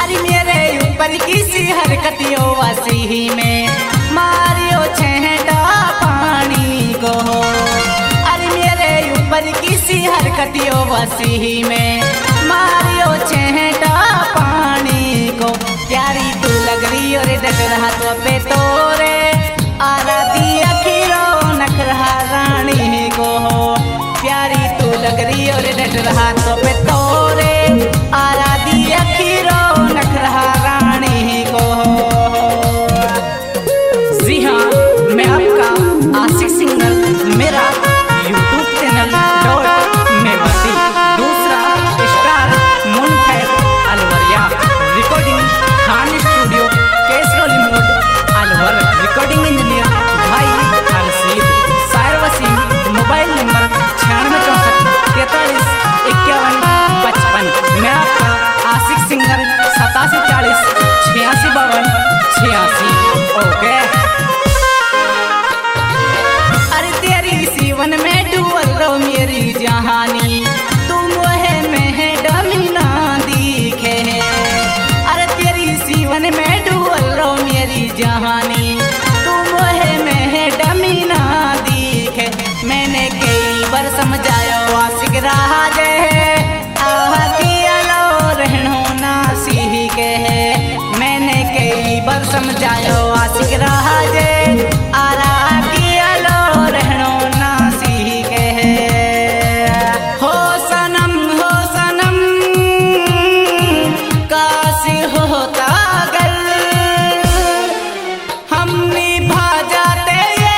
अरे मेरे ऊपर किसी हरकतियों वसी में मारियो छेटा पानी को। अरे मेरे ऊपर किसी हरकतियों वसी में मारियो छेटा पानी को। प्यारी तू लग रही और डट रहा तो पे तोरे आराती अखीरो नख रहा रानी को। प्यारी तू लग रही और डट रहा तो पे तोरे आराती अखीरो नख रहा रानी को। जी हाँ, मैं आपका आशिक सिंगर, मेरा यूट्यूब चैनल मेवाती दूसरा star Munfair Alwariya recording Khan studio Kesroli मोड अलवर। रिकॉर्डिंग इंजीनियर भाई हरसीद सायर वसीम। Mobile number 9664 43 51 55। मैं आपका आशिक सिंगर 8740 86 52 86। ओके। अरे तेरी सीवन में डूबल रो मेरी जहानी, तुम वह में डमी ना दिखे। अरे तेरी सीवन में डूबल रो मेरी जहानी, तुम वह में डमी ना दिखे। मैंने कई बार समझायो आशिक राजे आह किया लो रहनो ना सीखे। मैंने कई बार समझायो आशिक राजे आरा किया लो रहनो ना सीखे। हो सनम काशी होता गल हम निभा जाते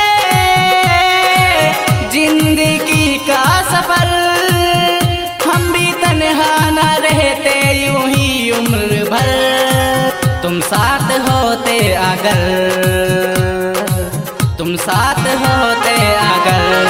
ये जिंदगी का सफर। हम भी तन्हा ना रहते यूं ही उम्र भर, तुम साथ होते अगर, तुम साथ होते अगर।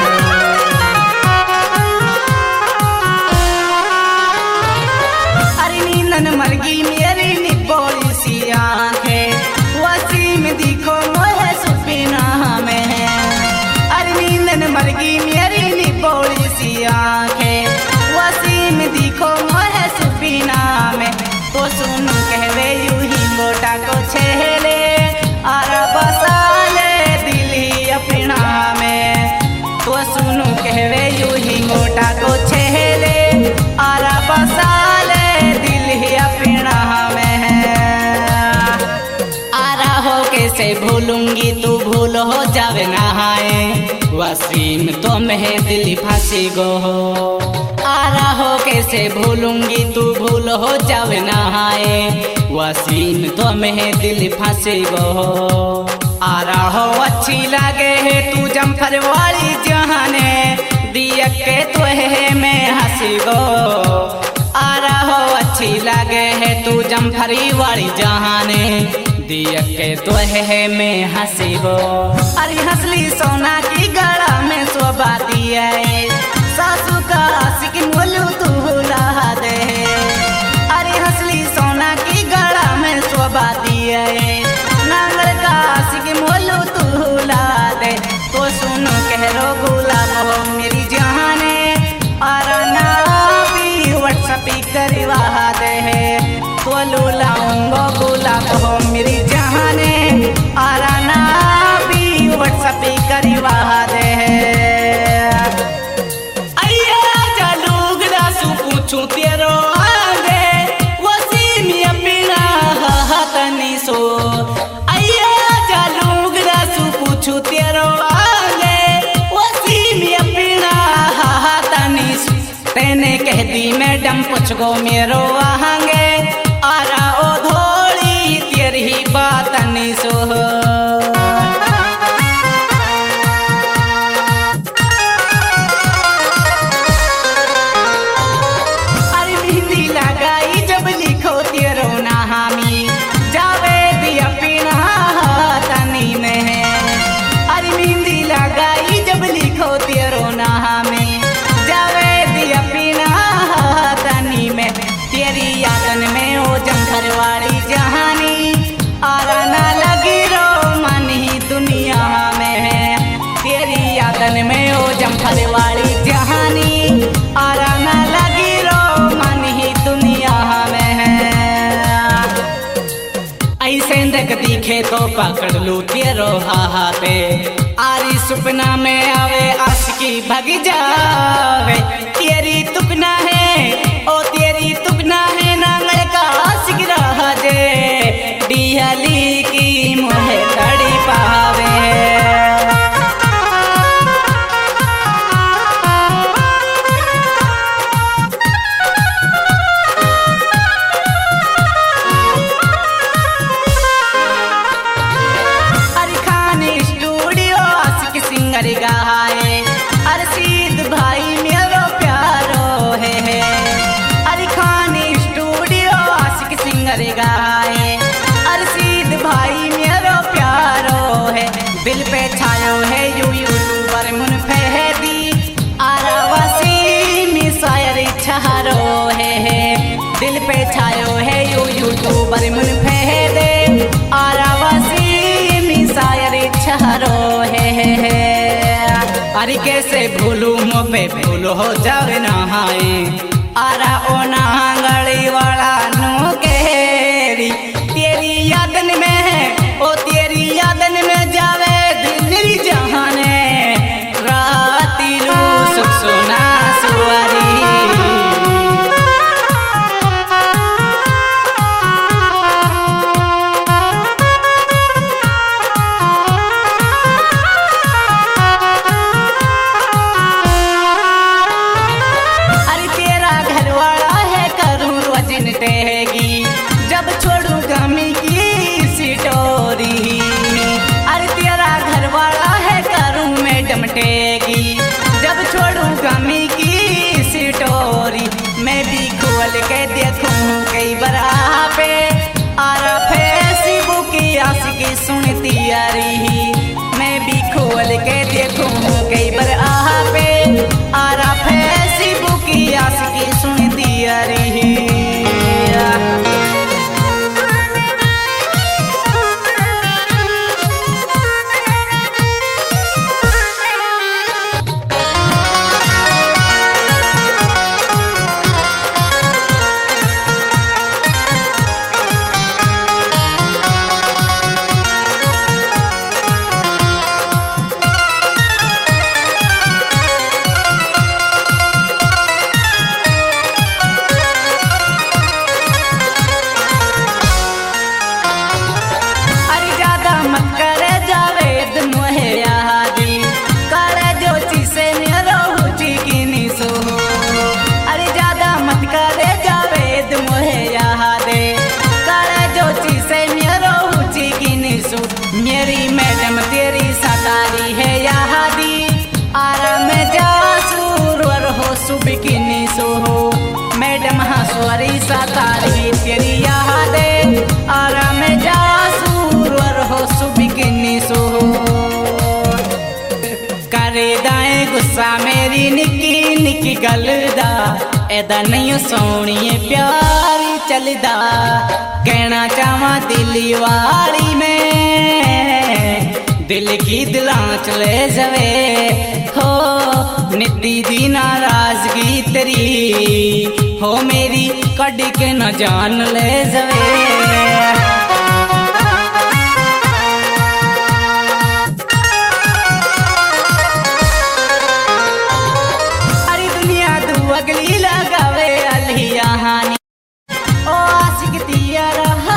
अरे नींदन मरगी मेरी निपोली सी आंखें, वसीम दिखो मोहे सुपीना में। अरे नींदन मरगी मेरी निपोली सी आंखें, वसीम दिखो मोहे सुपीना में। तो सुन कहवे यूं ही मोटा को छेले आरा बसाले दिल ही अपना में। तो सुन कहवे यूं ही मोटा को छेले आरा बसाले दिल ही अपना में। आरा हो कैसे भूलूंगी तू भूल हो जावे नहाए, वसीम तो मैं दिल फांसी गो हो। आरा हो कैसे भूलूंगी तू भूल हो जावे नहाए, वसीम तो मैं दिल फांसी गो हो। आरा हो अच्छी लागे है तू जमफर वाली जहाने, दिया के तो है मैं हंसी गो। आरा हो अच्छी लागे है तू जमफरी वाली जहाने, दिया के तो है मैं हंसी गो। अरे हंसली सोना की गड़ा में शोभा दिया है, सासू का आशिक बोलू तू भुला दे। अरे हंसली सोना की गड़ा में शोभा दिया है, नांगल का आशिक बोलू तू भुला दे। तो सुनो कह रो गुलाब हो मेरी जाने, आरा ना भी व्हाट्सएप करवा दे। तो लूलाऊंगो गुलाब हो मेरी जाने, आरा ना भी व्हाट्सएप करवा दे। पूछूं तेरो आगे वसीम अपना हाथनी सो। अया चालू ग्रासू पूछूं तेरो आगे वसीम अपना हाथनी सो। तेने कह दी मैडम पूछ गो मेरो आगे, आरा ओ धोड़ी तेरी बात नहीं सो। तेरी याद दिखे तो पकड़ लू तेरो हाथे। आरी सपना में आवे आशिकी भग जावे, तेरी तुकना है ओ तेरी तुकना है नांगल का आशिक रहा जे, डिहली की मोहे तड़ी पावे। गाए अरशीद भाई मेरो प्यारो है, अली खान स्टूडियो आशिक सिंगर गाए अरशीद भाई मेरो प्यारो है। दिल पे छायो है यूट्यूबर मुनफेदी, आरावासी में शायरी छहारो है। दिल पे छायो है यूट्यूबर मुनफेदे, आरावासी में शायरी छहारो है। अरे कैसे भूलू मोपे भूलो हो जावे नहाए, आरा ओ नांगड़ी वाला नो केरी, तेरी यादन में है ओ तेरी यादन में जावे दिल जहाने, राती लू सुख सुना सुवारी। जब छोड़ू गमी की सिटोरी, अरे तेरा घर वाला है करूँ मैडम टेगी। जब छोड़ू गमी की सिटोरी, मैं भी खोल के देखूँ कई बरा पे, आरा फेसबुक की आशिकी सुनती आ रही। मैं भी खोल के देखूँ कई बरा पे, आरा फेसबुक की आशिकी सुनती आ रही। मेरी मैडम तेरी सतारी है यादी, आरा में जा सुरवर हो सुबिकिनी सो हो। मैडम हंसवरी सतारी तेरी यादे, आरा में जा सुरवर हो सुबिकिनी सो हो। करे दाएं गुस्सा मेरी निकी निकी गलदा, एदा नहीं सोनिए प्यारी चलदा, कहना चाहवा दिली वाली में दिल की दिलांच ले जावे हो। नित्ती दी नाराजगी तेरी हो मेरी कड़ के न जान ले जावे।